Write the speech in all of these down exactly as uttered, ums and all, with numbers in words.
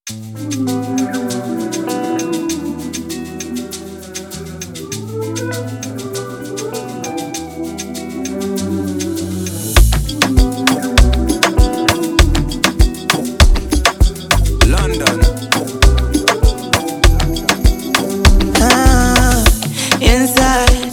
London. Ah, inside,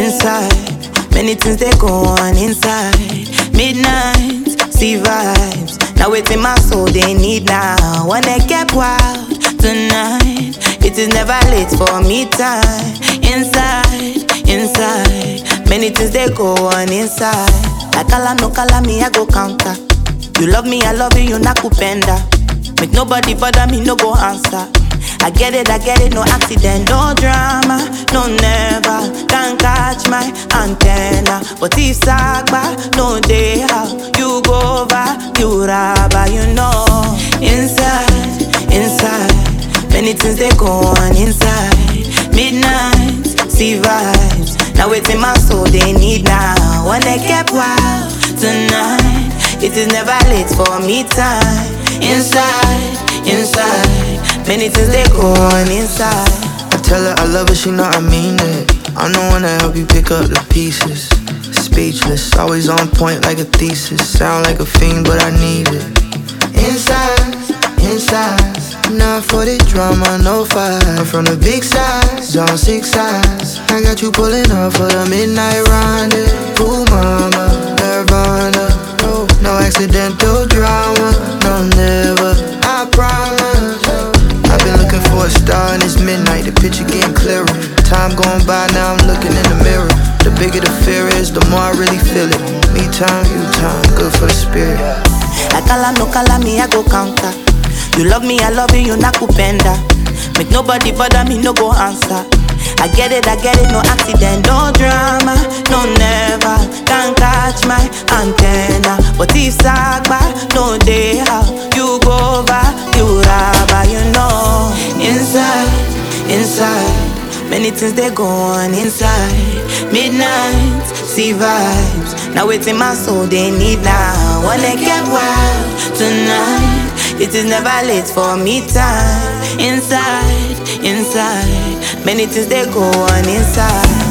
inside, many things they go on inside. Midnight, see vibes. Now within my soul they need now. Wanna get wild tonight. It is never late for me time. Inside, inside, many things they go on inside. Like color no color me I go counter. You love me, I love you, you not kupenda. Make nobody bother me, no go answer. I get it, I get it, no accident, no drama, no never. Can't catch my antenna. But if Sagba, no day how you go over, you rabba, you know. Inside, inside, many things they go on inside. Midnight, see vibes. Now it's in my soul, they need now. When they get wild tonight, it is never late for me time. Inside, inside, many things they go on inside. I tell her I love her, she know I mean it. I'm the one to help you pick up the pieces. Speechless, always on point like a thesis. Sound like a fiend, but I need it. Inside, inside, not for the drama, no fight. I'm from the big side, zone six sides. I got you pulling up for the midnight rendezvous, mama, Nirvana. No, no accidental drama, no never, I promise. I've been looking for a star and it's midnight, the picture getting clearer. Time going by, now I'm looking in the mirror. The bigger the fear is, the more I really feel it. Me time, you time, good for the spirit. Like color no color me I go counter. You love me, I love you, you not kupenda. Make nobody bother me, no go answer. I get it, I get it, no accident, no drama, no never. Can't catch my antenna. But if Sagba, no day how you go over, you rabba, you know. Inside, inside, many things they go on inside. Midnight, see vibes. Now it's in my soul, they need now. Wanna get wild tonight. It is never late for me time. Inside, inside, many things they go on inside.